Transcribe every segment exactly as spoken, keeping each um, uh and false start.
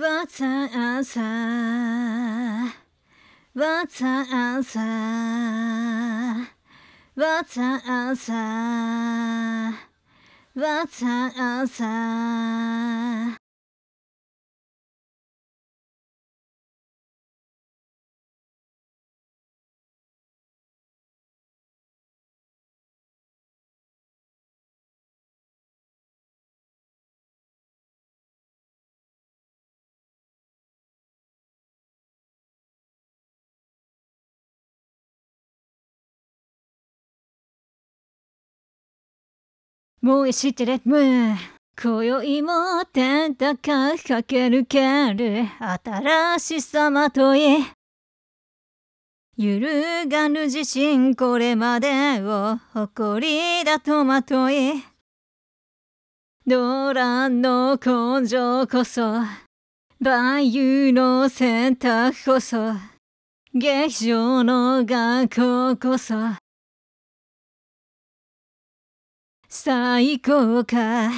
What's the answer? What's the answer? What's the answer? What's the answer? もう知ってるむ今宵も天高く駆け抜ける新しさまとい揺るがぬ自信これまでを誇りだとまとい動乱の根性こそ万有の選択こそ劇場の学校こそ最高か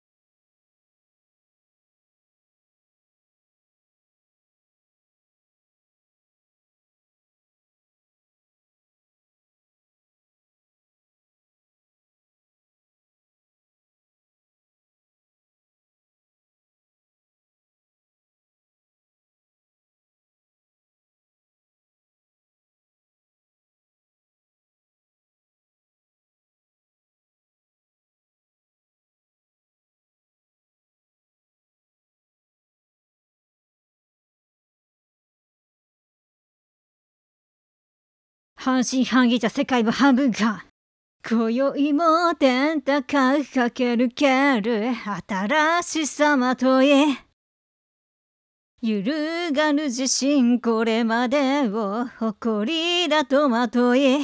半信半疑じゃ世界は半分か今宵も天高く駆け抜ける新しさまとい揺るがぬ自信これまでを誇りだとまとい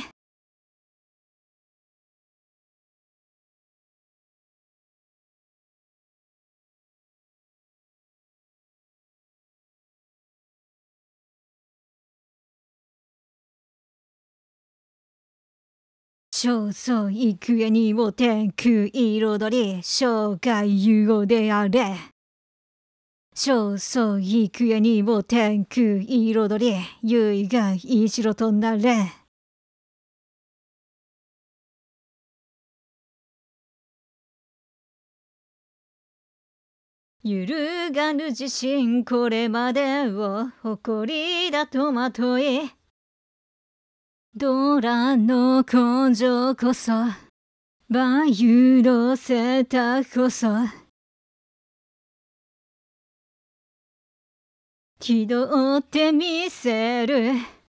焦燥幾重にも天空彩り生涯融合であれ焦燥幾重にも天空彩り唯が一路となれ揺るがぬ自信これまでを誇りだとまとい動乱の根性こそ万有の選択こそ気取ってみせる